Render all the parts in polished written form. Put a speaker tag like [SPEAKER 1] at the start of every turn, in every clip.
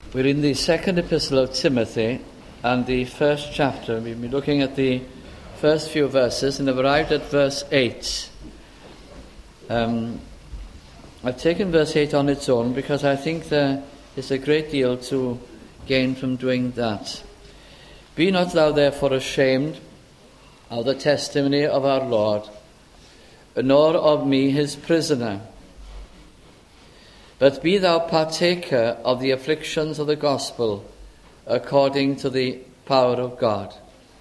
[SPEAKER 1] We're in the second epistle of Timothy and the first chapter. We've been looking at the first few verses and have arrived at verse 8. I've taken verse 8 on its own because I think there is a great deal to gain from doing that. Be not thou therefore ashamed of the testimony of our Lord, nor of me his prisoner, but be thou partaker of the afflictions of the gospel according to the power of God.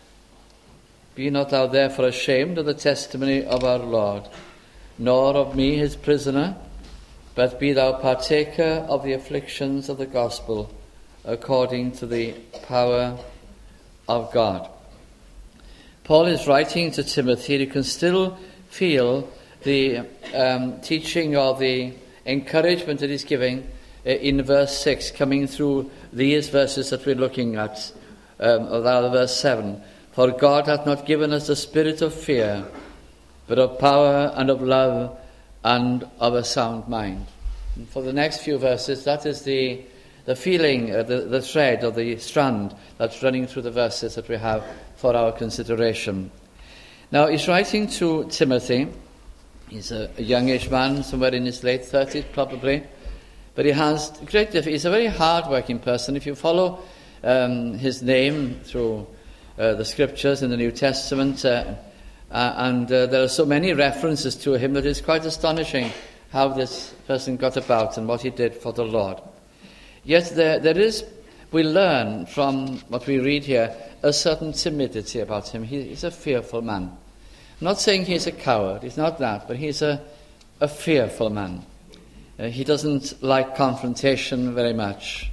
[SPEAKER 1] Be not thou therefore ashamed of the testimony of our Lord, nor of me his prisoner, but be thou partaker of the afflictions of the gospel according to the power of God. Paul is writing to Timothy. You can still feel the teaching or the encouragement that he's giving in verse 6 coming through these verses that we're looking at, or rather verse 7. For God hath not given us the spirit of fear, but of power and of love and of a sound mind. And for the next few verses, that is the feeling, the thread or the strand that's running through the verses that we have for our consideration. Now, he's writing to Timothy. He's a youngish man, somewhere in his late 30s probably. But he has great difficulty. He's a very hard-working person. If you follow his name through the scriptures in the New Testament, and there are so many references to him that it's quite astonishing how this person got about and what he did for the Lord. Yet there is, we learn from what we read here, a certain timidity about him. He's a fearful man. I'm not saying he's a coward, he's not that, but he's a fearful man. He doesn't like confrontation very much,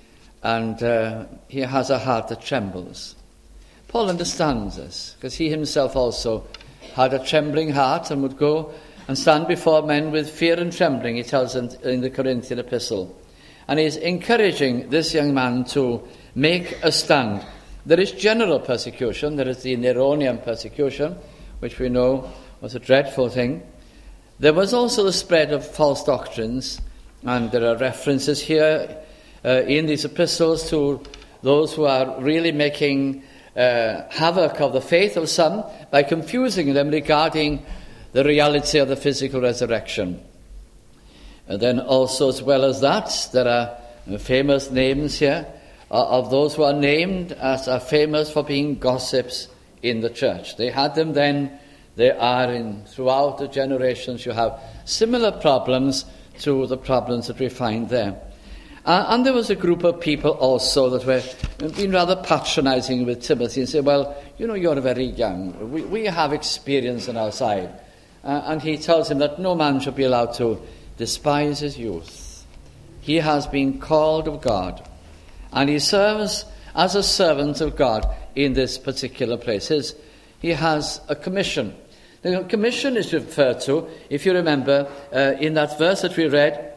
[SPEAKER 1] and he has a heart that trembles. Paul understands this, because he himself also had a trembling heart and would go and stand before men with fear and trembling, he tells in the Corinthian epistle. And he's encouraging this young man to make a stand. There is general persecution, there is the Neronian persecution, which we know was a dreadful thing. There was also the spread of false doctrines, and there are references here in these epistles to those who are really making havoc of the faith of some by confusing them regarding the reality of the physical resurrection. And then also, as well as that, there are famous names here of those who are named as are famous for being gossips in the church. They had them then, they are in throughout the generations. You have similar problems to the problems that we find there. And there was a group of people also that were being rather patronizing with Timothy and say, well, you know, you're very young. We have experience on our side. And he tells him that no man should be allowed to despise his youth. He has been called of God, and he serves as a servant of God in this particular place. He has a commission. The commission is referred to, if you remember, in that verse that we read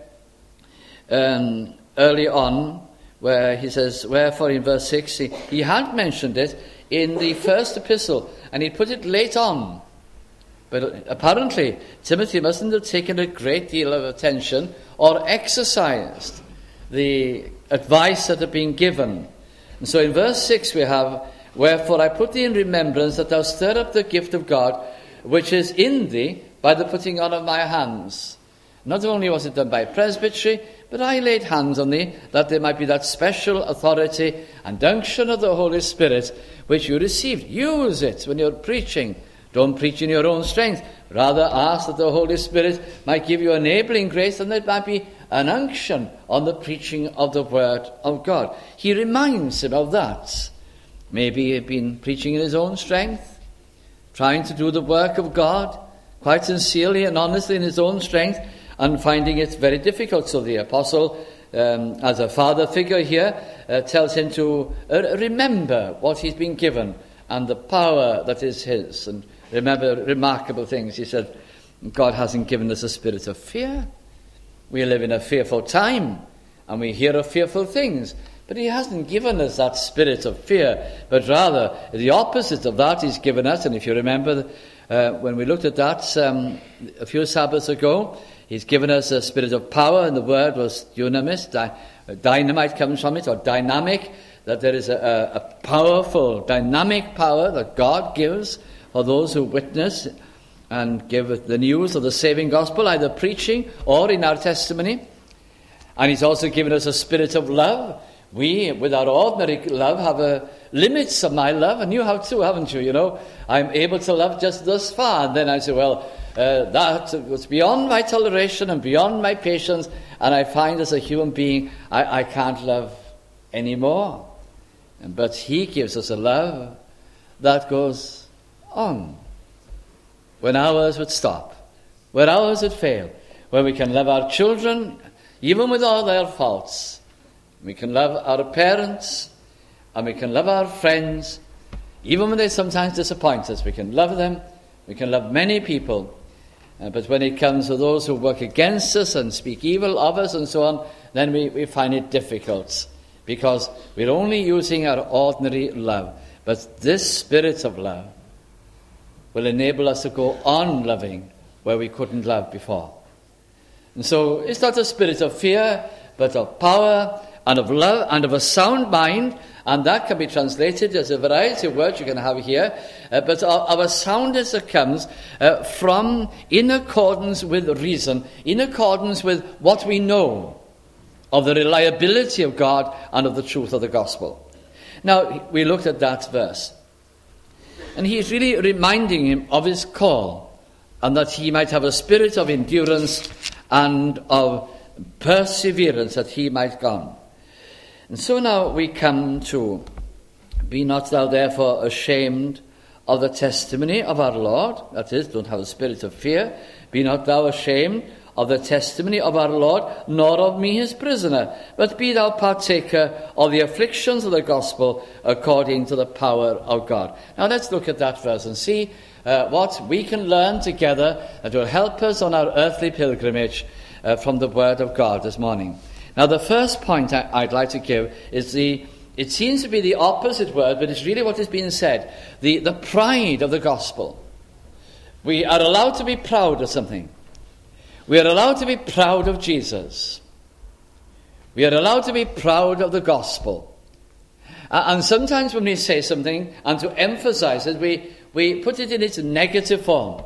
[SPEAKER 1] early on, where he says, wherefore in verse 6, he had mentioned it in the first epistle, and he put it late on. But apparently, Timothy mustn't have taken a great deal of attention or exercised the advice that had been given. And so in verse 6 we have, wherefore I put thee in remembrance that thou stir up the gift of God, which is in thee by the putting on of my hands. Not only was it done by presbytery, but I laid hands on thee, that there might be that special authority and unction of the Holy Spirit, which you received. Use it when you're preaching. Don't preach in your own strength. Rather ask that the Holy Spirit might give you enabling grace, and there might be an unction on the preaching of the Word of God. He reminds him of that. Maybe he had been preaching in his own strength, trying to do the work of God, quite sincerely and honestly in his own strength, and finding it very difficult. So the apostle, as a father figure here, tells him to remember what he's been given and the power that is his. And remember remarkable things. He said, God hasn't given us a spirit of fear. We live in a fearful time, and we hear of fearful things. But he hasn't given us that spirit of fear, but rather the opposite of that he's given us. And if you remember, when we looked at that a few Sabbaths ago, He's given us a spirit of power, and the word was dunamis. Dynamite comes from it, or dynamic, that there is a powerful, dynamic power that God gives for those who witness and give the news of the saving gospel, either preaching or in our testimony. And he's also given us a spirit of love. We, with our ordinary love, have limits of my love, and you have too, haven't you? You know, I'm able to love just thus far, and then I say, well, that was beyond my toleration and beyond my patience, and I find as a human being, I can't love anymore. But he gives us a love that goes on. When ours would stop, when ours would fail, when we can love our children, even with all their faults. We can love our parents, and we can love our friends, even when they sometimes disappoint us. We can love them, we can love many people. But when it comes to those who work against us and speak evil of us and so on, then we find it difficult, because we're only using our ordinary love. But this spirit of love will enable us to go on loving where we couldn't love before. And so it's not a spirit of fear, but of power and of love and of a sound mind, and that can be translated as a variety of words you can have here, but of a soundness that comes from in accordance with reason, in accordance with what we know of the reliability of God and of the truth of the gospel. Now, we looked at that verse, and he's really reminding him of his call, and that he might have a spirit of endurance and of perseverance, that he might go on. And so now we come to, be not thou therefore ashamed of the testimony of our Lord. That is, don't have a spirit of fear. Be not thou ashamed of the testimony of our Lord, nor of me his prisoner, but be thou partaker of the afflictions of the gospel according to the power of God. Now let's look at that verse and see what we can learn together that will help us on our earthly pilgrimage from the word of God this morning. Now, the first point I'd like to give is it seems to be the opposite word, but it's really what is being said. The pride of the gospel. We are allowed to be proud of something. We are allowed to be proud of Jesus. We are allowed to be proud of the gospel. And sometimes when we say something, and to emphasize it, we put it in its negative form.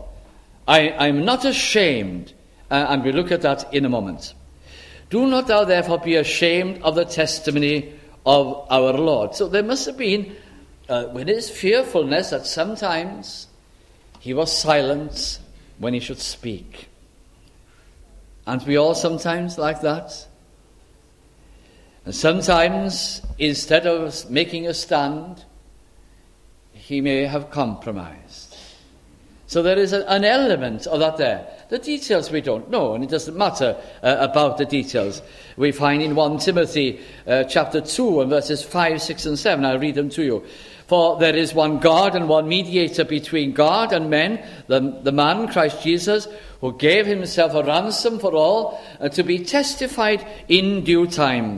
[SPEAKER 1] I'm not ashamed, and we'll look at that in a moment. Do not thou therefore be ashamed of the testimony of our Lord. So there must have been, with his fearfulness, that sometimes he was silent when he should speak. Aren't we all sometimes like that? And sometimes, instead of making a stand, he may have compromised. So there is an element of that there. The details we don't know, and it doesn't matter about the details. We find in 1 Timothy chapter 2 and verses 5, 6 and 7. I'll read them to you. For there is one God and one mediator between God and men, the man Christ Jesus, who gave himself a ransom for all, to be testified in due time.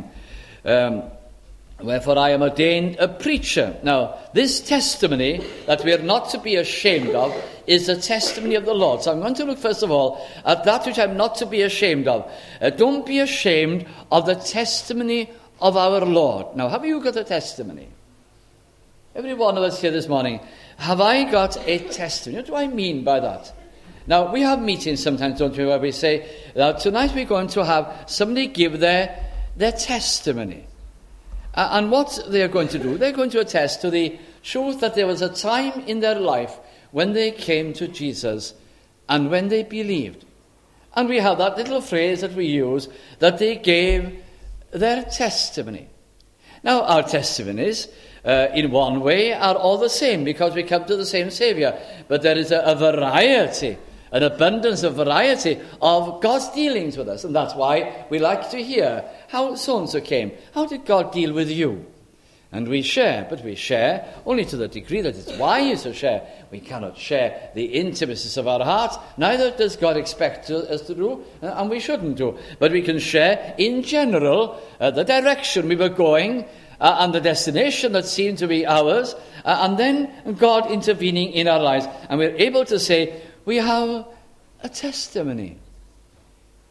[SPEAKER 1] Wherefore I am ordained a preacher. Now, this testimony that we are not to be ashamed of is the testimony of the Lord. So I'm going to look first of all at that which I'm not to be ashamed of. Don't be ashamed of the testimony of our Lord. Now, have you got a testimony? Every one of us here this morning, have I got a testimony? What do I mean by that? Now, we have meetings sometimes, don't we, where we say, now tonight we're going to have somebody give their testimony. And what they are going to do, they're going to attest to the truth that there was a time in their life when they came to Jesus and when they believed. And we have that little phrase that we use, that they gave their testimony. Now, our testimonies, in one way, are all the same because we come to the same Saviour. But there is a variety, an abundance of variety of God's dealings with us. And that's why we like to hear how so-and-so came. How did God deal with you? And we share, but we share only to the degree that it's wise to share. We cannot share the intimacies of our hearts. Neither does God expect us to do, and we shouldn't do. But we can share in general the direction we were going and the destination that seemed to be ours, and then God intervening in our lives. And we're able to say, we have a testimony.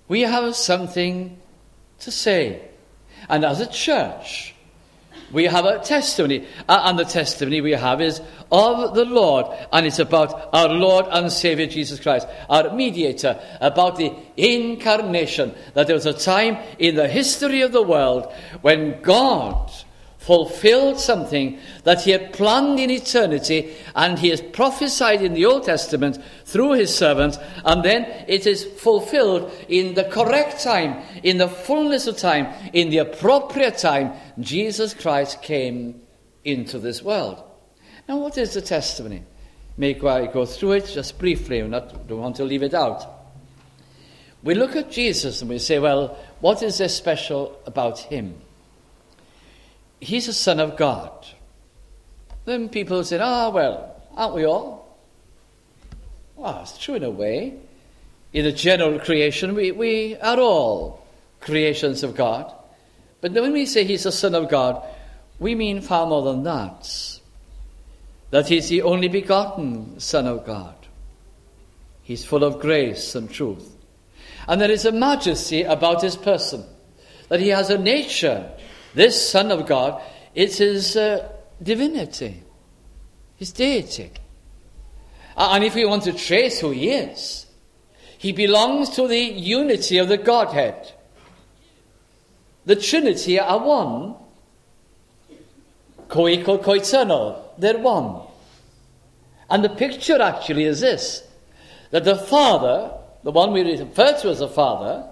[SPEAKER 1] we have something to say. And as a church, we have a testimony. And the testimony we have is of the Lord. And it's about our Lord and Saviour Jesus Christ, our mediator, about the incarnation. That there was a time in the history of the world when God fulfilled something that he had planned in eternity, and he has prophesied in the Old Testament through his servants, and then it is fulfilled in the correct time, in the fullness of time, in the appropriate time. Jesus Christ came into this world. Now, what is the testimony? May I go through it just briefly. I don't want to leave it out. We look at Jesus and we say, well, what is there special about him? He's a son of God. Then people say, well, aren't we all? Well, it's true in a way. In the general creation, we are all creations of God. But when we say he's a son of God, we mean far more than that. That he's the only begotten Son of God. He's full of grace and truth. And there is a majesty about his person. That he has a nature. This Son of God, it's his divinity, his deity. And if we want to trace who he is, he belongs to the unity of the Godhead. The Trinity are one, co-equal, co-eternal. They're one. And the picture actually is this, that the Father, the one we refer to as the Father,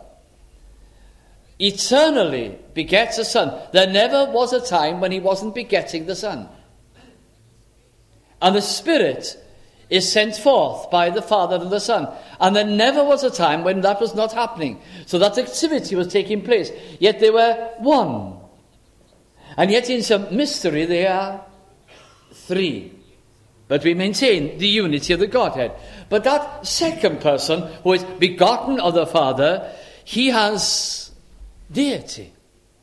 [SPEAKER 1] eternally begets a Son. There never was a time when he wasn't begetting the Son. And the Spirit is sent forth by the Father and the Son. And there never was a time when that was not happening. So that activity was taking place. Yet they were one. And yet in some mystery they are three. But we maintain the unity of the Godhead. But that second person, who is begotten of the Father, he has deity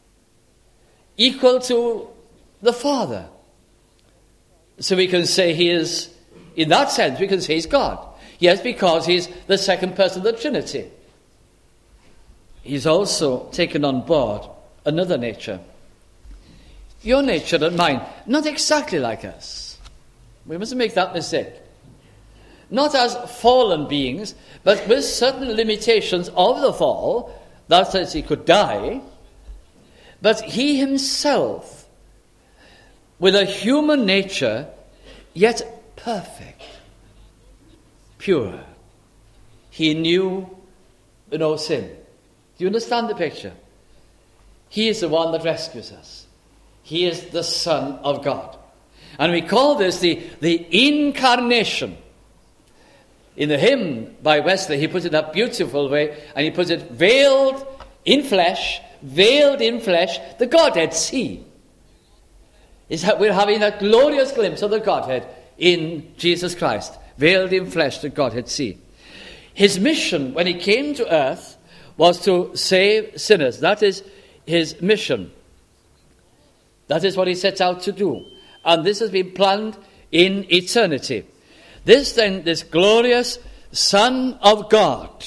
[SPEAKER 1] equal to the Father. So we can say he is, in that sense, we can say he's God. Yes, because he's the second person of the Trinity. He's also taken on board another nature. Your nature and mine, not exactly like us. We mustn't make that mistake. Not as fallen beings, but with certain limitations of the fall. That is, he could die. But he himself, with a human nature, yet perfect, pure. He knew no sin. Do you understand the picture? He is the one that rescues us. He is the Son of God. And we call this the incarnation. In the hymn by Wesley, he puts it in a beautiful way, and he puts it veiled in flesh, the Godhead see. Is that we're having that glorious glimpse of the Godhead in Jesus Christ. Veiled in flesh, the Godhead see. His mission when he came to earth was to save sinners. That is his mission. That is what he set out to do. And this has been planned in eternity. This glorious Son of God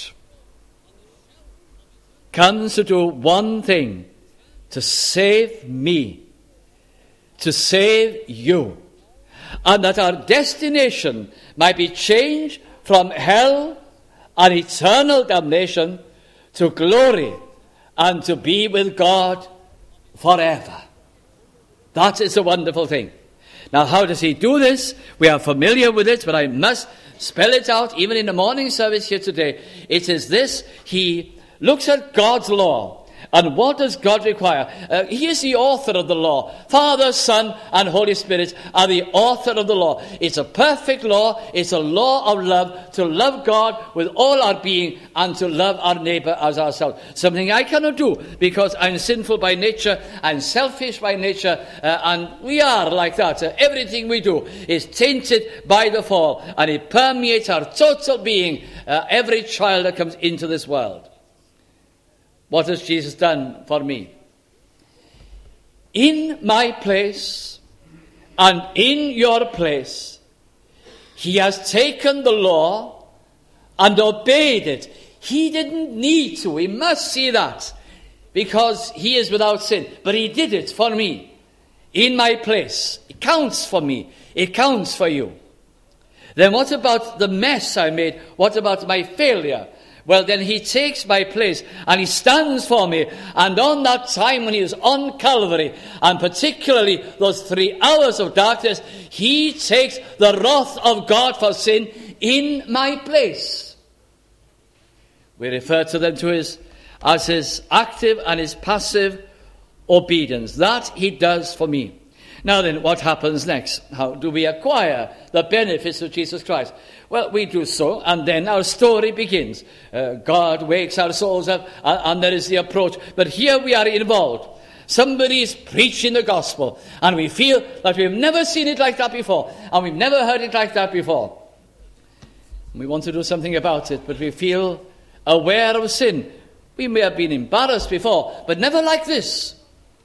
[SPEAKER 1] comes to do one thing: to save me, to save you, and that our destination might be changed from hell and eternal damnation to glory and to be with God forever. That is a wonderful thing. Now, how does he do this? We are familiar with it, but I must spell it out even in the morning service here today. It is this: he looks at God's law. And what does God require? He is the author of the law. Father, Son, and Holy Spirit are the author of the law. It's a perfect law. It's a law of love, to love God with all our being and to love our neighbor as ourselves. Something I cannot do because I'm sinful by nature, I'm selfish by nature, and we are like that. Everything we do is tainted by the fall, and it permeates our total being, every child that comes into this world. What has Jesus done for me? In my place and in your place, he has taken the law and obeyed it. He didn't need to. We must see that. Because he is without sin. But he did it for me. In my place. It counts for me. It counts for you. Then what about the mess I made? What about my failure? Well, then he takes my place and he stands for me. And on that time when he was on Calvary, and particularly those 3 hours of darkness, he takes the wrath of God for sin in my place. We refer to them as his active and his passive obedience. That he does for me. Now then, what happens next? How do we acquire the benefits of Jesus Christ? Well, we do so, and then our story begins. God wakes our souls up, and there is the approach. But here we are involved. Somebody is preaching the gospel, and we feel that we've never seen it like that before, and we've never heard it like that before. We want to do something about it, but we feel aware of sin. We may have been embarrassed before, but never like this.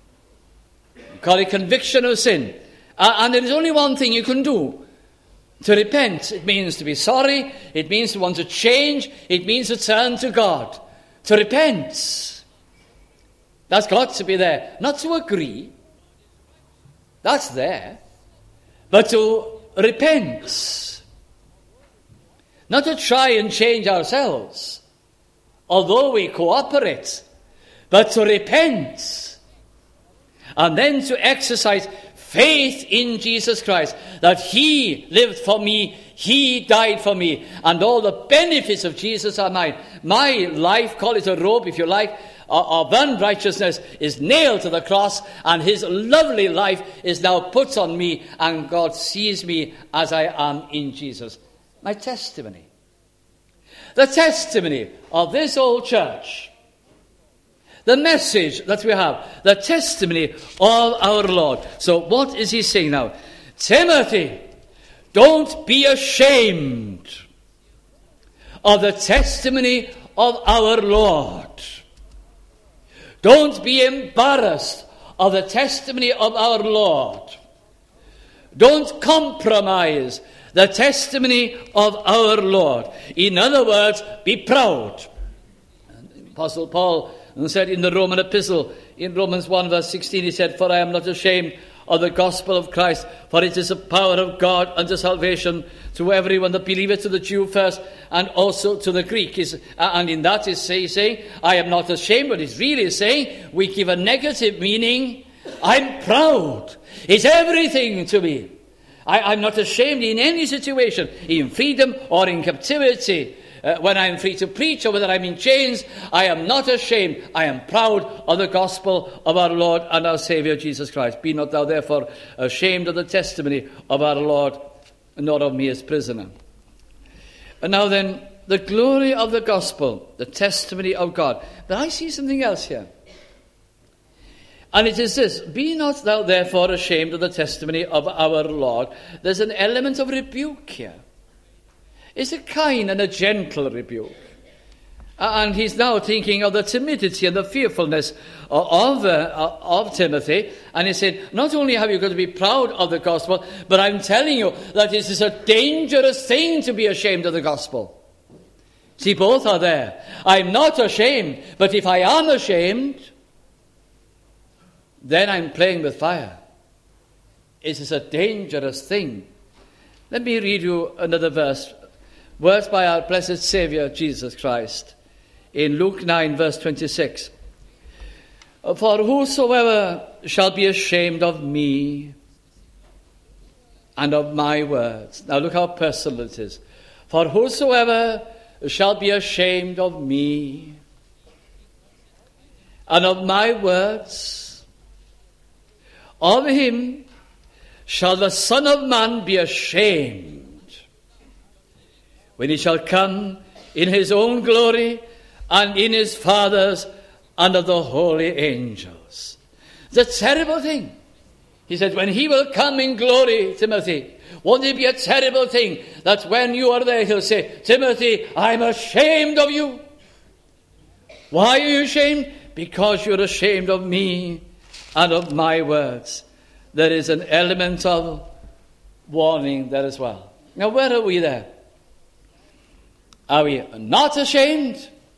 [SPEAKER 1] We call it conviction of sin. And there is only one thing you can do. To repent. It means to be sorry. It means to want to change. It means to turn to God. To repent. That's got to be there. Not to agree. That's there. But to repent. Not to try and change ourselves, although we cooperate, but to repent. And then to exercise faith in Jesus Christ, that he lived for me, he died for me, and all the benefits of Jesus are mine. My life, call it a robe if you like, of unrighteousness is nailed to the cross, and his lovely life is now put on me, and God sees me as I am in Jesus. My testimony. The testimony of this old church. The message that we have, the testimony of our Lord. So what is he saying now? Timothy, don't be ashamed of the testimony of our Lord. Don't be embarrassed of the testimony of our Lord. Don't compromise the testimony of our Lord. In other words, be proud. Apostle Paul said in the Roman epistle, in Romans 1 verse 16, he said, "For I am not ashamed of the gospel of Christ, for it is the power of God unto salvation to everyone that believeth, to the Jew first, and also to the Greek." And in that is saying, I am not ashamed, but it's really saying, we give a negative meaning. I'm proud. It's everything to me. I'm not ashamed in any situation, in freedom or in captivity. When I'm free to preach, or whether I'm in chains, I am not ashamed. I am proud of the gospel of our Lord and our Saviour Jesus Christ. Be not thou therefore ashamed of the testimony of our Lord, nor of me as prisoner. And now then, the glory of the gospel, the testimony of God. But I see something else here. And it is this: be not thou therefore ashamed of the testimony of our Lord. There's an element of rebuke here. It's a kind and a gentle rebuke. And he's now thinking of the timidity and the fearfulness of Timothy. And he said, not only have you got to be proud of the gospel, but I'm telling you that it is a dangerous thing to be ashamed of the gospel. See, both are there. I'm not ashamed, but if I am ashamed, then I'm playing with fire. It is a dangerous thing. Let me read you another verse. Words by our blessed Saviour, Jesus Christ, in Luke 9, verse 26. "For whosoever shall be ashamed of me and of my words." Now look how personal it is. "For whosoever shall be ashamed of me and of my words, of him shall the Son of Man be ashamed, when he shall come in his own glory and in his Father's and of the holy angels." It's a terrible thing. He said, when he will come in glory, Timothy, won't it be a terrible thing that when you are there, he'll say, "Timothy, I'm ashamed of you." Why are you ashamed? Because you're ashamed of me and of my words. There is an element of warning there as well. Now, where are we there? Are we not ashamed?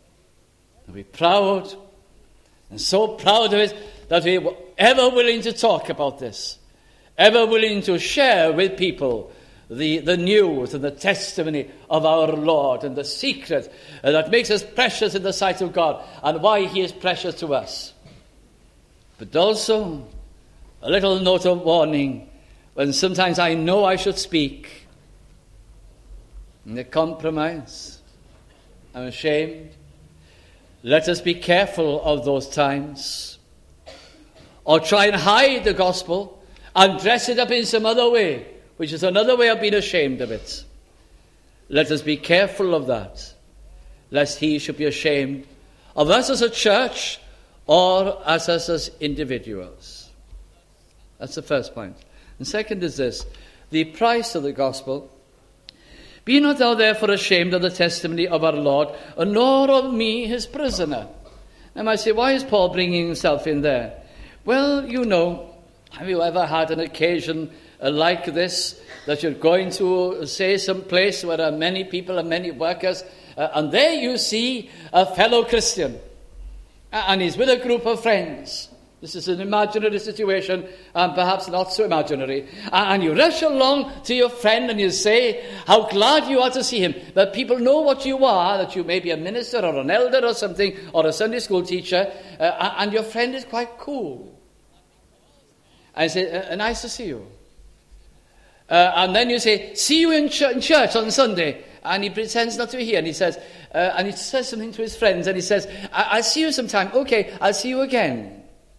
[SPEAKER 2] And we're proud, and so proud of it, that we were ever willing to talk about this, ever willing to share with people the news and the testimony of our Lord and the secret that makes us precious in the sight of God and why he is precious to us. But also a little note of warning when sometimes I know I should speak. In the compromise, I'm ashamed. Let us be careful of those times. Or try and hide the gospel and dress it up in some other way, which is another way of being ashamed of it. Let us be careful of that, lest he should be ashamed of us as a church or us as individuals. That's the first point. And second is this, the price of the gospel. Be not thou therefore ashamed of the testimony of our Lord, nor of me his prisoner. And I might say, why is Paul bringing himself in there? Well, you know, have you ever had an occasion like this, that you're going to, say, some place where there are many people and many workers, and there you see a fellow Christian, and he's with a group of friends. This is an imaginary situation, and perhaps not so imaginary. And you rush along to your friend and you say how glad you are to see him. But people know what you are, that you may be a minister or an elder or something, or a Sunday school teacher, and your friend is quite cool. I say, nice to see you. And then you say, see you in church on Sunday. And he pretends not to hear. And he says something to his friends. And he says, I'll see you sometime. Okay, I'll see you again.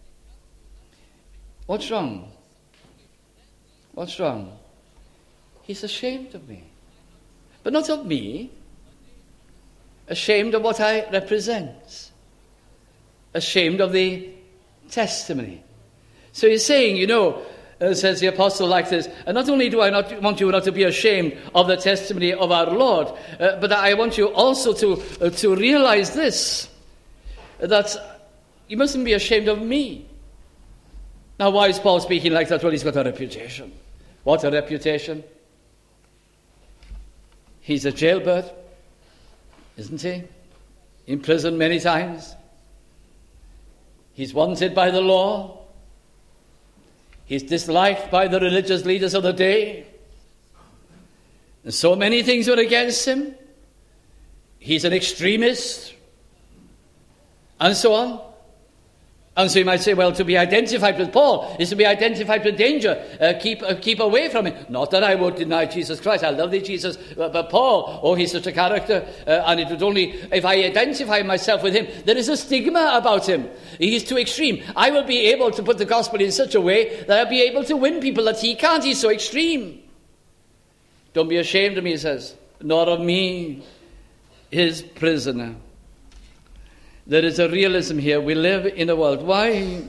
[SPEAKER 2] What's wrong? What's wrong? He's ashamed of me. But not of me. Ashamed of what I represent. Ashamed of the testimony. So he's saying, says the apostle like this, and not only do I not want you not to be ashamed of the testimony of our Lord, but I want you also to realize this, that you mustn't be ashamed of me. Now, why is Paul speaking like that? Well, he's got a reputation. What a reputation. He's a jailbird, isn't he? In prison many times. He's wanted by the law. He's disliked by the religious leaders of the day. And so many things were against him. He's an extremist. And so on. And so you might say, well, to be identified with Paul is to be identified with danger. Keep away from him. Not that I would deny Jesus Christ. I love thee, Jesus. But Paul, he's such a character. And it would only, if I identify myself with him, there is a stigma about him. He's too extreme. I will be able to put the gospel in such a way that I'll be able to win people that he can't. He's so extreme. Don't be ashamed of me, he says, nor of me, his prisoner. There is a realism here. We live in a world. Why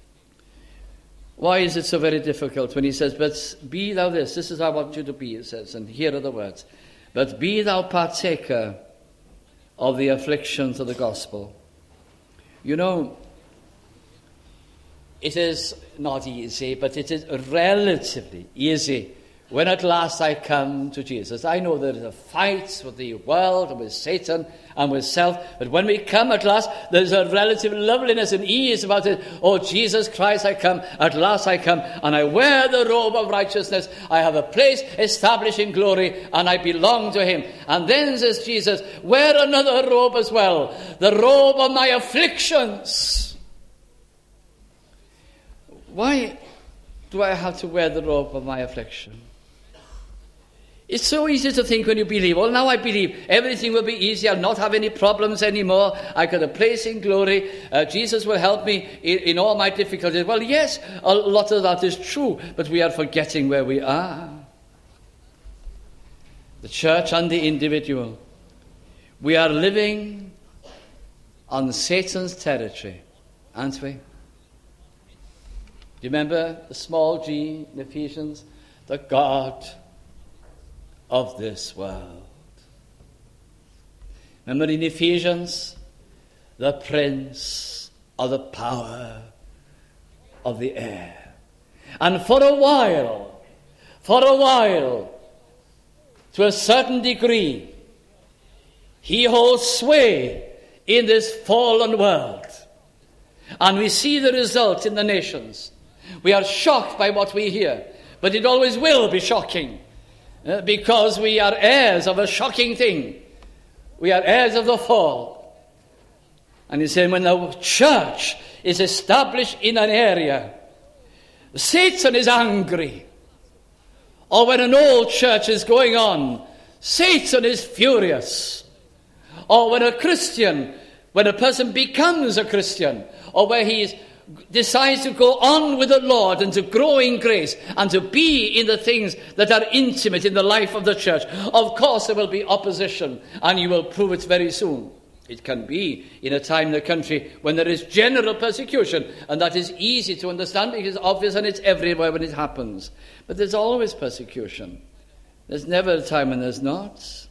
[SPEAKER 2] is it so very difficult when he says, but be thou this is how I want you to be, it says, and here are the words. But be thou partaker of the afflictions of the gospel. It is not easy, but it is relatively easy when at last I come to Jesus. I know there is a fight with the world and with Satan and with self, but when we come at last, there's a relative loveliness and ease about it. Oh, Jesus Christ, I come, at last I come, and I wear the robe of righteousness. I have a place established in glory, and I belong to him. And then says Jesus, wear another robe as well, the robe of my afflictions. Why do I have to wear the robe of my affliction? It's so easy to think when you believe, well, now I believe everything will be easy. I'll not have any problems anymore. I got a place in glory. Jesus will help me in all my difficulties. Well, yes, a lot of that is true, but we are forgetting where we are. The church and the individual. We are living on Satan's territory, aren't we? Do you remember the small g in Ephesians? The God of this world. Remember in Ephesians, the prince of the power of the air. And for a while, to a certain degree, he holds sway in this fallen world. And we see the result in the nations. We are shocked by what we hear, but it always will be shocking, because we are heirs of a shocking thing. We are heirs of the fall. And he's saying when the church is established in an area, Satan is angry. Or when an old church is going on, Satan is furious. Or when a person becomes a Christian, or where he decides to go on with the Lord and to grow in grace and to be in the things that are intimate in the life of the church, of course there will be opposition, and you will prove it very soon. It can be in a time in the country when there is general persecution, and that is easy to understand because it's obvious and it's everywhere when it happens. But there's always persecution. There's never a time when there's not.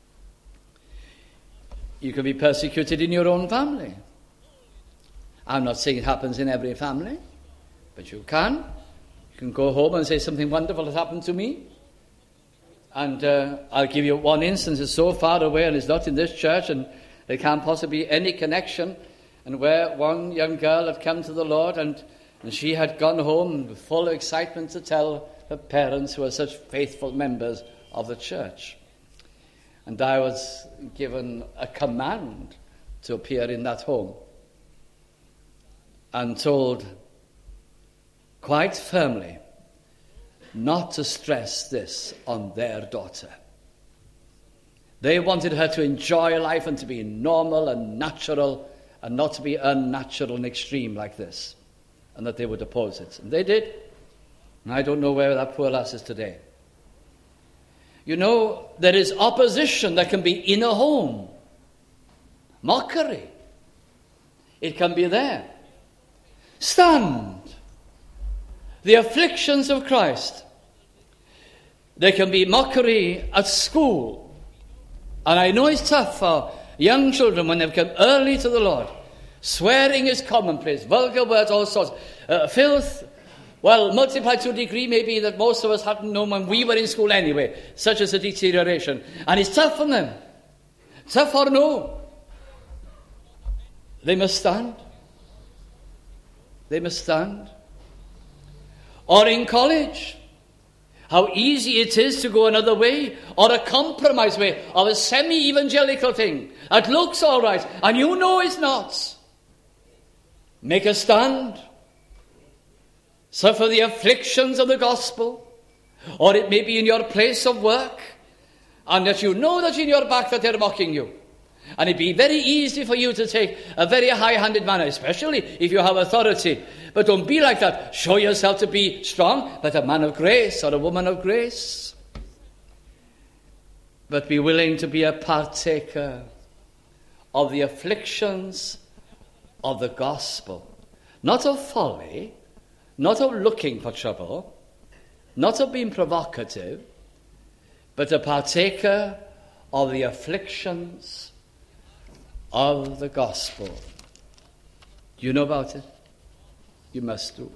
[SPEAKER 2] You can be persecuted in your own family. I'm not saying it happens in every family, but you can. You can go home and say something wonderful has happened to me. And I'll give you one instance. It's so far away and it's not in this church and there can't possibly be any connection. And where one young girl had come to the Lord and she had gone home full of excitement to tell her parents, who were such faithful members of the church. And I was given a command to appear in that home and told quite firmly not to stress this on their daughter. They wanted her to enjoy life and to be normal and natural and not to be unnatural and extreme like this, and that they would oppose it. And they did. And I don't know where that poor lass is today. You know, there is opposition that can be in a home. Mockery. It can be there. Stand. The afflictions of Christ. There can be mockery at school. And I know it's tough for young children when they've come early to the Lord. Swearing is commonplace. Vulgar words, all sorts. Filth, well, multiplied to a degree maybe that most of us hadn't known when we were in school anyway. Such as a deterioration. And it's tough on them. Tough or no. They must stand. They must stand. Or in college. How easy it is to go another way, or a compromise way, or a semi-evangelical thing. It looks all right, and you know it's not. Make a stand. Suffer the afflictions of the gospel. Or it may be in your place of work, and that you know that in your back that they're mocking you. And it'd be very easy for you to take a very high-handed manner, especially if you have authority. But don't be like that. Show yourself to be strong, but a man of grace or a woman of grace. But be willing to be a partaker of the afflictions of the gospel. Not of folly, not of looking for trouble, not of being provocative, but a partaker of the afflictions of the gospel. Do you know about it? You must do.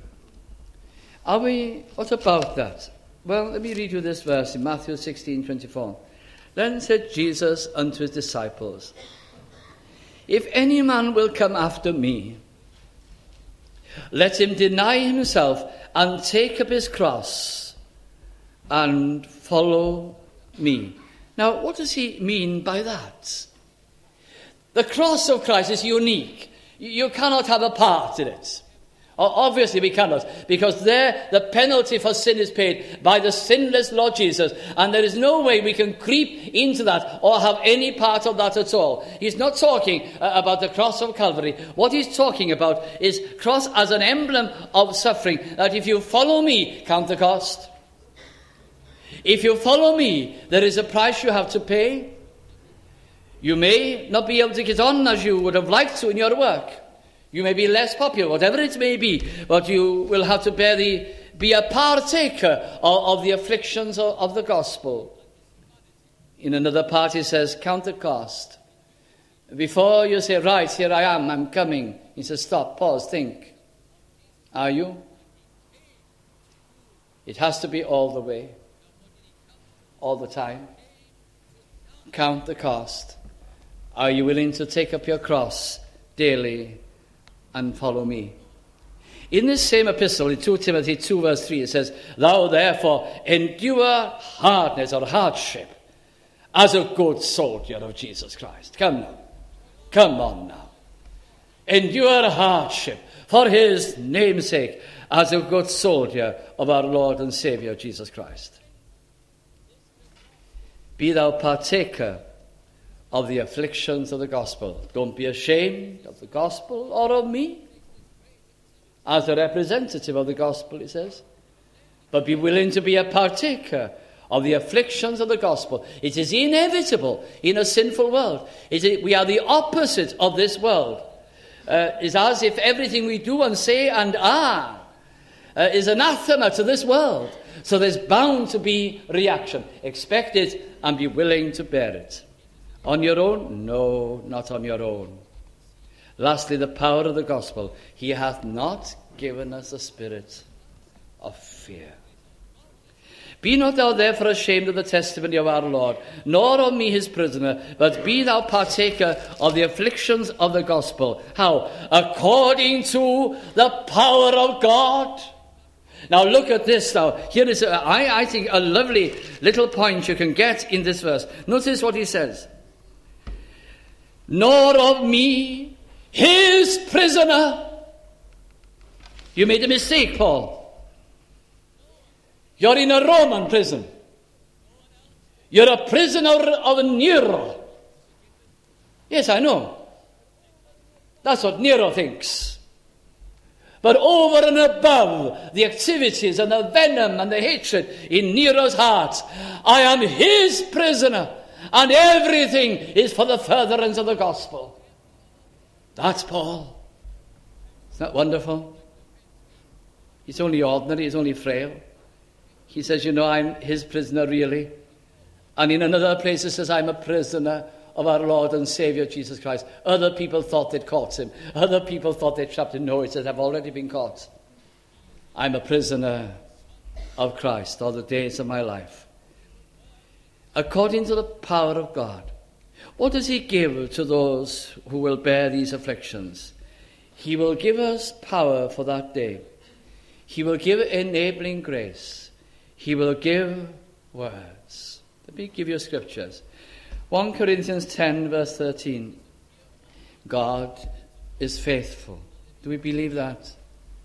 [SPEAKER 2] What about that? Well, let me read you this verse in Matthew 16:24. Then said Jesus unto his disciples, If any man will come after me, let him deny himself and take up his cross and follow me. Now, what does he mean by that? The cross of Christ is unique. You cannot have a part in it. Obviously we cannot, because there the penalty for sin is paid by the sinless Lord Jesus, and there is no way we can creep into that or have any part of that at all. He's not talking about the cross of Calvary. What he's talking about is cross as an emblem of suffering, that if you follow me, count the cost. If you follow me, there is a price you have to pay. You may not be able to get on as you would have liked to in your work. You may be less popular, whatever it may be, but you will have to be a partaker of the afflictions of the gospel. In another part he says, count the cost. Before you say, right, here I am, I'm coming, he says, stop, pause, think. Are you? It has to be all the way, all the time. Count the cost. Are you willing to take up your cross daily and follow me? In this same epistle, in 2 Timothy 2 verse 3, it says, "Thou therefore endure hardness or hardship as a good soldier of Jesus Christ." Come on now. Endure hardship for his name's sake as a good soldier of our Lord and Saviour Jesus Christ. Be thou partaker of the afflictions of the gospel. Don't be ashamed of the gospel or of me as a representative of the gospel, he says, but be willing to be a partaker of the afflictions of the gospel. It is inevitable in a sinful world. We are the opposite of this world. It's as if everything we do and say and are is anathema to this world. So there's bound to be reaction. Expect it and be willing to bear it. On your own? No, not on your own. Lastly, the power of the gospel. He hath not given us a spirit of fear. Be not thou therefore ashamed of the testimony of our Lord, nor of me his prisoner, but be thou partaker of the afflictions of the gospel. How? According to the power of God. Now look at this now. Here is, I think, a lovely little point you can get in this verse. Notice what he says. Nor of me his prisoner. You made a mistake, Paul. You're in a Roman prison. You're a prisoner of Nero. Yes, I know. That's what Nero thinks. But over and above the activities and the venom and the hatred in Nero's heart, I am his prisoner, and everything is for the furtherance of the gospel. That's Paul. Isn't that wonderful? He's only ordinary, he's only frail. He says, you know, I'm his prisoner really. And in another place it says, I'm a prisoner of our Lord and Saviour Jesus Christ. Other people thought they'd caught him. Other people thought they'd trapped him. No, he says, I've already been caught. I'm a prisoner of Christ all the days of my life. According to the power of God. What does he give to those who will bear these afflictions? He will give us power for that day. He will give enabling grace. He will give words. Let me give you scriptures. 1 Corinthians 10 verse 13. God is faithful. Do we believe that?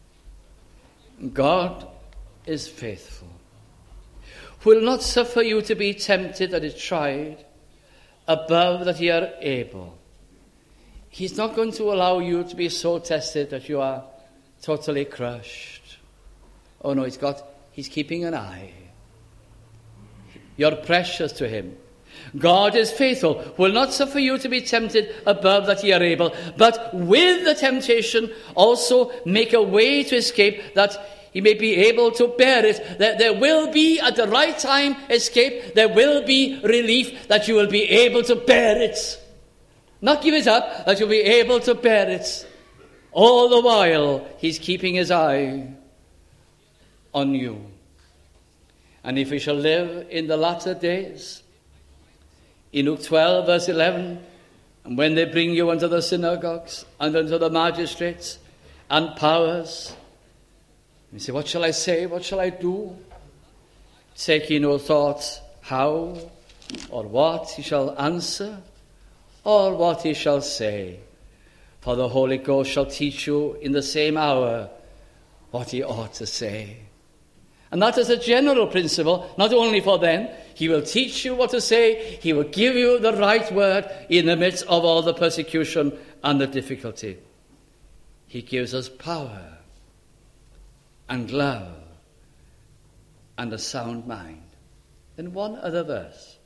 [SPEAKER 2] God is faithful. Who will not suffer you to be tempted that is tried above that ye are able. He's not going to allow you to be so tested that you are totally crushed. Oh no, he's keeping an eye. You're precious to him. God is faithful, will not suffer you to be tempted above that ye are able, but with the temptation also make a way to escape, that he may be able to bear it. That there will be, at the right time, escape. There will be relief, that you will be able to bear it. Not give it up, that you'll be able to bear it. All the while, he's keeping his eye on you. And if we shall live in the latter days, in Luke 12 verse 11, and when they bring you unto the synagogues and unto the magistrates and powers, you say, what shall I say? What shall I do? Take ye no thought how or what he shall answer or what he shall say. For the Holy Ghost shall teach you in the same hour what he ought to say. And that is a general principle, not only for then. He will teach you what to say. He will give you the right word in the midst of all the persecution and the difficulty. He gives us power and love and a sound mind. Then one other verse.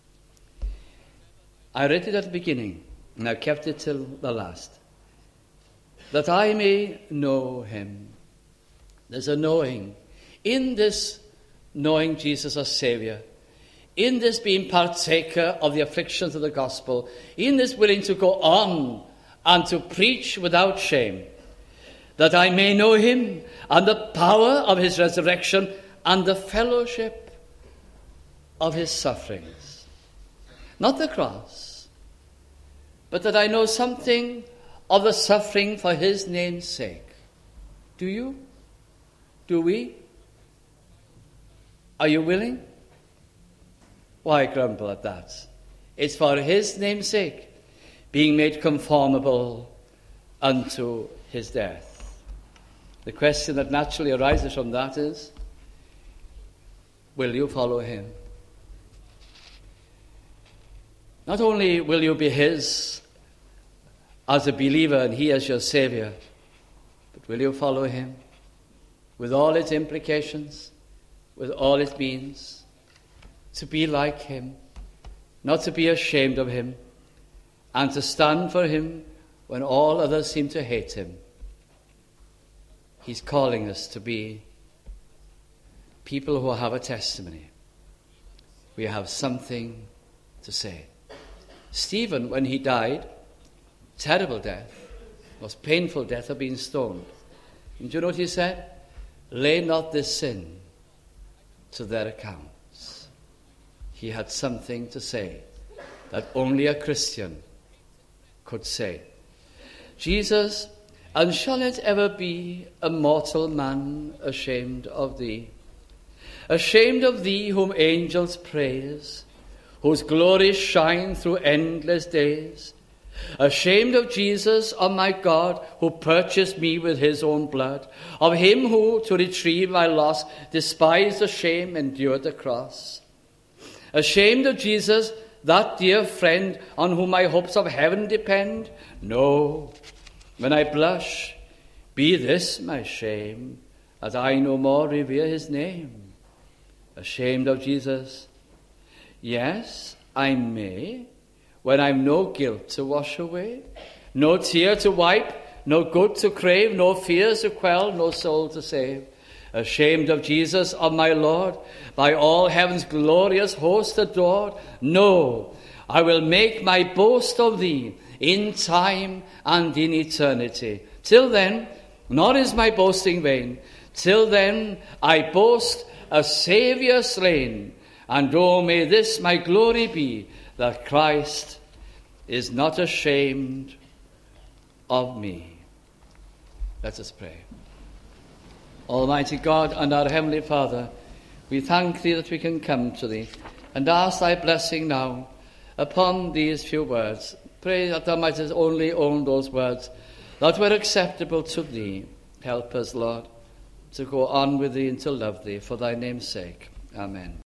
[SPEAKER 2] I read it at the beginning, and I kept it till the last. That I may know him. There's a knowing. In this knowing Jesus as Saviour, in this being partaker of the afflictions of the gospel, in this willing to go on and to preach without shame, that I may know him and the power of his resurrection and the fellowship of his sufferings. Not the cross, but that I know something of the suffering for his name's sake. Do you? Do we? Are you willing? Why grumble at that? It's for his name's sake, being made conformable unto his death. The question that naturally arises from that is, will you follow him? Not only will you be his as a believer and he as your Savior, but will you follow him with all its implications, with all it means, to be like him, not to be ashamed of him, and to stand for him when all others seem to hate him. He's calling us to be people who have a testimony. We have something to say. Stephen, when he died, terrible death, most painful death of being stoned. And do you know what he said? Lay not this sin to their accounts. He had something to say that only a Christian could say. Jesus, and shall it ever be a mortal man ashamed of thee? Ashamed of thee whom angels praise, whose glories shine through endless days? Ashamed of Jesus, of my God, who purchased me with his own blood, of him who, to retrieve my loss, despised the shame, endured the cross. Ashamed of Jesus, that dear friend on whom my hopes of heaven depend? No, when I blush, be this my shame, as I no more revere his name. Ashamed of Jesus? Yes, I may, when I've no guilt to wash away, no tear to wipe, no good to crave, no fears to quell, no soul to save. Ashamed of Jesus, of my Lord, by all heaven's glorious host adored? No, I will make my boast of thee in time and in eternity. Till then, nor is my boasting vain. Till then, I boast a Saviour slain. And oh, may this my glory be, that Christ is not ashamed of me. Let us pray. Almighty God and our Heavenly Father, we thank thee that we can come to thee and ask thy blessing now upon these few words. Pray that thou mightest only own those words that were acceptable to thee. Help us, Lord, to go on with thee and to love thee for thy name's sake. Amen.